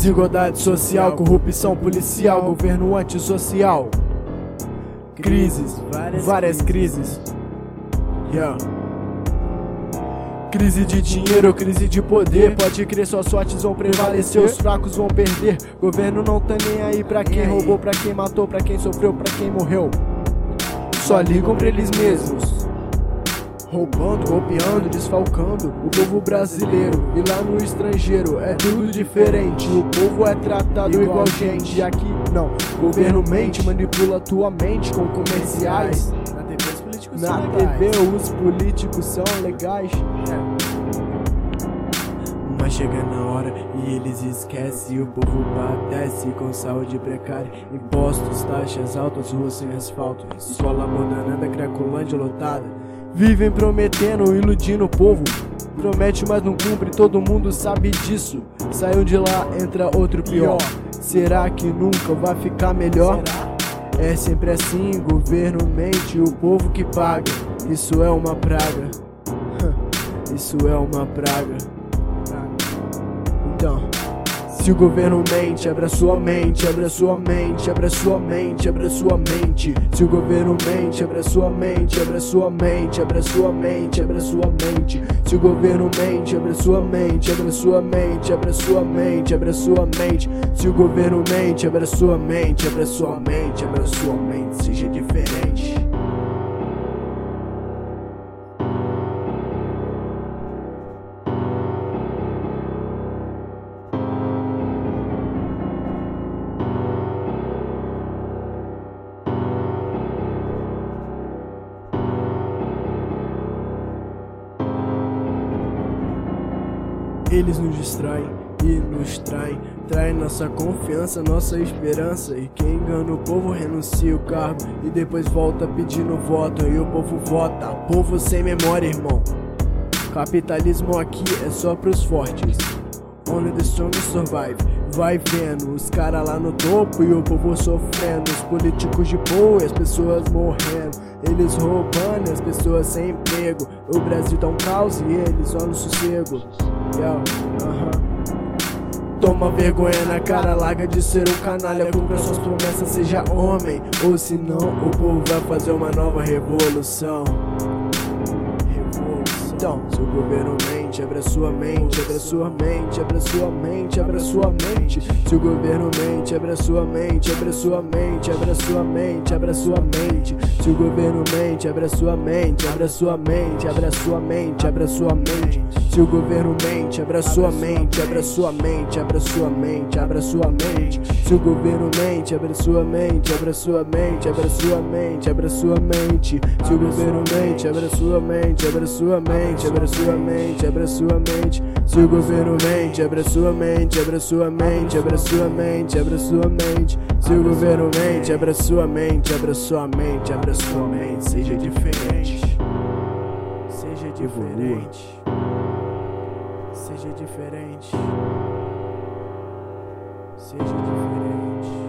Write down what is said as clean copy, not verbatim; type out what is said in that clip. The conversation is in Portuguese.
Desigualdade social, corrupção policial, governo antissocial. Crises, várias crises. Yeah. Crise de dinheiro, crise de poder. Pode crer, suas sortes vão prevalecer, os fracos vão perder. Governo não tá nem aí pra quem roubou, pra quem matou, pra quem sofreu, pra quem morreu. Só ligam pra eles mesmos, roubando, copiando, desfalcando o povo brasileiro. E lá no estrangeiro é tudo diferente, o povo é tratado igual gente. E aqui não, governo mente, manipula tua mente com comerciais. Na TV os políticos são legais. Mas chega na hora e eles esquecem, o povo padece com saúde precária, impostos, taxas altas, ruas sem asfalto, escola abandonada, cracolândia lotada. Vivem prometendo, iludindo o povo, promete mas não cumpre, todo mundo sabe disso. Saiu de lá, entra outro pior. Será que nunca vai ficar melhor? É sempre assim, governo mente, o povo que paga. Isso é uma praga. Isso é uma praga. Então, se o governo mente, abra sua mente, abra sua mente, abra sua mente, abra sua mente. Se o governo mente, abra sua mente, abra sua mente, abra sua mente, abra sua mente. Se o governo mente, abra sua mente, abra sua mente, abra sua mente, abra sua mente. Se o governo mente, abra sua mente, abra sua mente, abra sua mente, seja diferente. Eles nos distraem e nos traem, traem nossa confiança, nossa esperança. E quem engana o povo renuncia o cargo e depois volta pedindo voto. E o povo vota, povo sem memória, irmão. Capitalismo aqui é só pros fortes. Only the strongest survive. Vai vendo os caras lá no topo e o povo sofrendo, os políticos de boa e as pessoas morrendo, eles roubando e as pessoas sem emprego. O Brasil tá um caos e eles só no sossego. Toma vergonha na cara, larga de ser um canalha, cumpra suas promessas, seja homem, ou senão o povo vai fazer uma nova revolução. Então, se o governo mente, abra sua mente, abra sua mente, abra sua mente, abra sua mente. Se o governo mente, abra sua mente, abra sua mente, abra sua mente, abra sua mente. Se o governo mente, abra sua mente, abra sua mente, abra sua mente, abra sua mente. Se o governo mente, abra sua mente, abra sua mente, abra sua mente, abra sua mente. Se o governo mente, abra sua mente, abra sua mente, abra sua mente, abra sua mente. Se o governo mente, abra sua mente, abra sua mente, abra sua mente, abra sua mente. Se o governo mente, abra sua mente, abra sua mente, abra sua mente, abra sua mente. Se o governo mente, abra sua mente, abra sua mente, abra sua mente. Seja diferente, seja diferente, seja diferente, seja diferente.